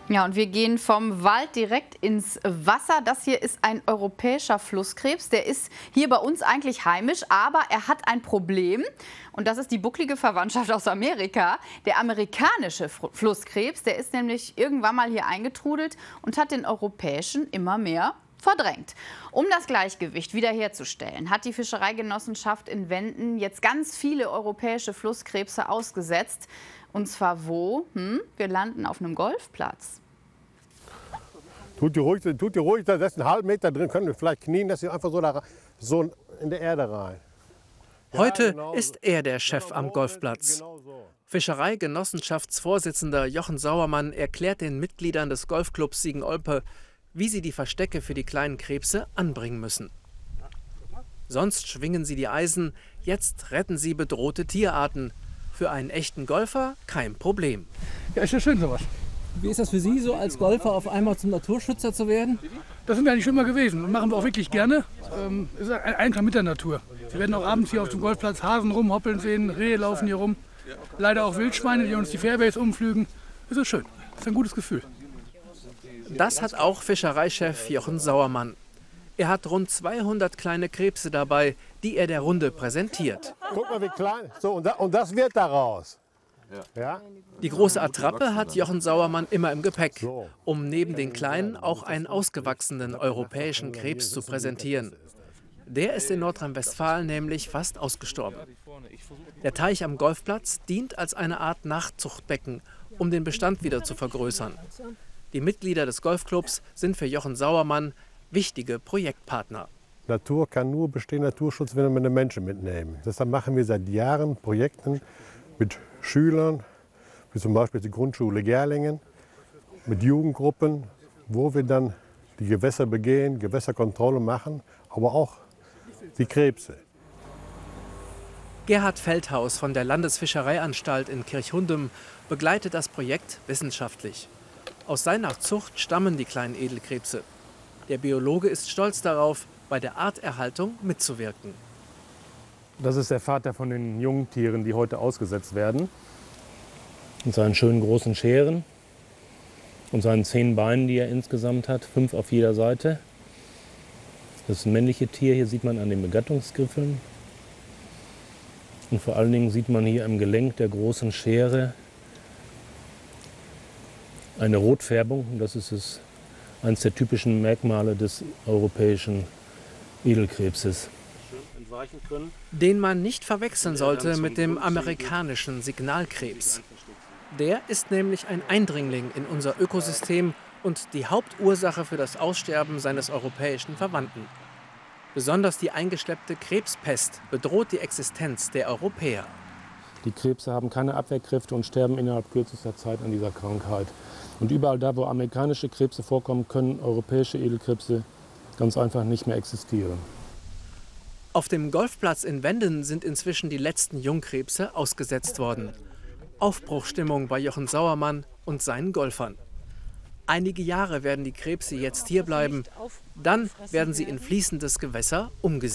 Ja, und wir gehen vom Wald direkt ins Wasser. Das hier ist ein europäischer Flusskrebs. Der ist hier bei uns eigentlich heimisch, aber er hat ein Problem. Und das ist die bucklige Verwandtschaft aus Amerika. Der amerikanische Flusskrebs, der ist nämlich irgendwann mal hier eingetrudelt und hat den europäischen immer mehr verdrängt. Um das Gleichgewicht wiederherzustellen, hat die Fischereigenossenschaft in Wenden jetzt ganz viele europäische Flusskrebse ausgesetzt. Und zwar wo? Wir landen auf einem Golfplatz. Tut ihr ruhig, da ist ein halben Meter drin, können wir vielleicht knien, dass sie einfach so in die Erde rein. Heute ist er der Chef am Golfplatz. Fischereigenossenschaftsvorsitzender Jochen Sauermann erklärt den Mitgliedern des Golfclubs Siegen-Olpe, wie sie die Verstecke für die kleinen Krebse anbringen müssen. Sonst schwingen sie die Eisen, jetzt retten sie bedrohte Tierarten. Für einen echten Golfer kein Problem. Ja, ist ja schön sowas. Wie ist das für Sie, so als Golfer auf einmal zum Naturschützer zu werden? Das sind wir eigentlich schon immer gewesen und machen wir auch wirklich gerne. Es ist ein Einklang mit der Natur. Wir werden auch abends hier auf dem Golfplatz Hasen rumhoppeln sehen, Rehe laufen hier rum. Leider auch Wildschweine, die uns die Fairways umflügen. Es ist schön, es ist ein gutes Gefühl. Das hat auch Fischereichef Jochen Sauermann. Er hat rund 200 kleine Krebse dabei, die er der Runde präsentiert. Guck mal, wie klein. So, und das wird daraus. Ja? Die große Attrappe hat Jochen Sauermann immer im Gepäck, um neben den kleinen auch einen ausgewachsenen europäischen Krebs zu präsentieren. Der ist in Nordrhein-Westfalen nämlich fast ausgestorben. Der Teich am Golfplatz dient als eine Art Nachzuchtbecken, um den Bestand wieder zu vergrößern. Die Mitglieder des Golfclubs sind für Jochen Sauermann wichtige Projektpartner. Natur kann nur bestehen, Naturschutz, wenn wir den Menschen mitnehmen. Deshalb machen wir seit Jahren Projekte mit Schülern, wie zum Beispiel die Grundschule Gerlingen, mit Jugendgruppen, wo wir dann die Gewässer begehen, Gewässerkontrolle machen, aber auch die Krebse. Gerhard Feldhaus von der Landesfischereianstalt in Kirchhundem begleitet das Projekt wissenschaftlich. Aus seiner Zucht stammen die kleinen Edelkrebse. Der Biologe ist stolz darauf, bei der Arterhaltung mitzuwirken. Das ist der Vater von den Jungtieren, die heute ausgesetzt werden. Mit seinen schönen großen Scheren und seinen 10 Beinen, die er insgesamt hat, 5 auf jeder Seite. Das ist ein männliches Tier, hier sieht man an den Begattungsgriffeln. Und vor allen Dingen sieht man hier am Gelenk der großen Schere eine Rotfärbung. Das ist eines der typischen Merkmale des europäischen Edelkrebses. Den man nicht verwechseln sollte mit dem amerikanischen Signalkrebs. Der ist nämlich ein Eindringling in unser Ökosystem und die Hauptursache für das Aussterben seines europäischen Verwandten. Besonders die eingeschleppte Krebspest bedroht die Existenz der Europäer. Die Krebse haben keine Abwehrkräfte und sterben innerhalb kürzester Zeit an dieser Krankheit. Und überall da, wo amerikanische Krebse vorkommen, können europäische Edelkrebse ganz einfach nicht mehr existieren. Auf dem Golfplatz in Wenden sind inzwischen die letzten Jungkrebse ausgesetzt worden. Aufbruchstimmung bei Jochen Sauermann und seinen Golfern. Einige Jahre werden die Krebse jetzt hier bleiben. Dann werden sie in fließendes Gewässer umgesiedelt.